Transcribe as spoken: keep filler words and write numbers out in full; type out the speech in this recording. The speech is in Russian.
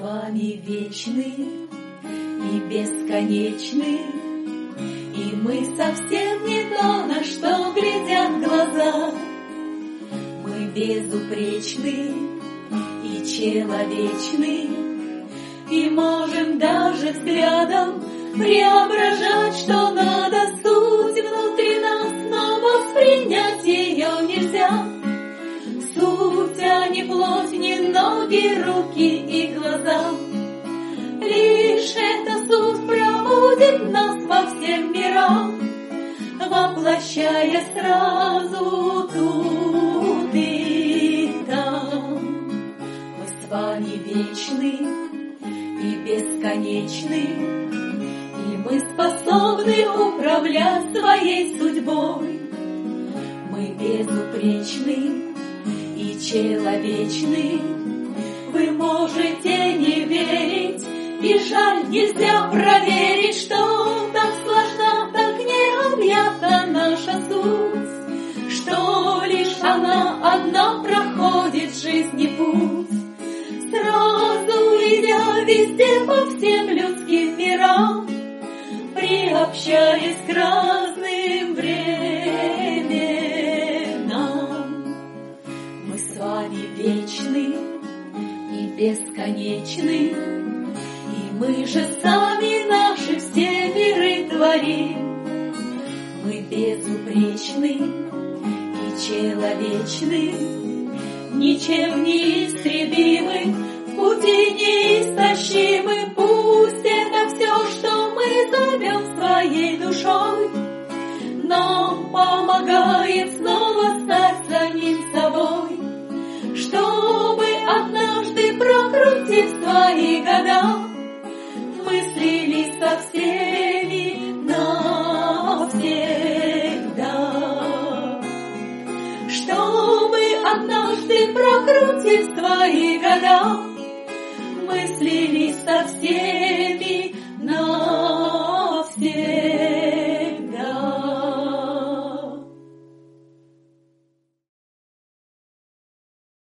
вами вечны и бесконечны, и мы совсем не то, на что глядят глаза. Мы безупречны и человечны, и можем даже взглядом преображать, что надо, суть внутри нас, но воспринять ее нельзя. Суть, а не плоть, не ноги, руки и глаза. Лишь эта суть проводит нас по всем мирам, воплощая сразу тут и там. Мы с вами вечны и бесконечны, и мы способны управлять своей судьбой. Мы безупречны и человечны, вы можете не верить, и жаль, нельзя проверить, что так сложна, так необъятна наша суть, что лишь она одна проходит в жизни путь. Сразу идя везде по всем людским мирам, приобщаясь к разным временам. Мы с вами вечны и бесконечны, и мы же сами наши все миры творим. Мы безупречны и человечны, ничем не истребимы, в пути неистощимы. Пусть это все, что мы зовем своей душой, нам помогает снова стать самим собой, чтобы однажды, прокрутив свои года, мы слились со всеми навсегда. Чтобы однажды, прокрутив свои года, мы слились со всеми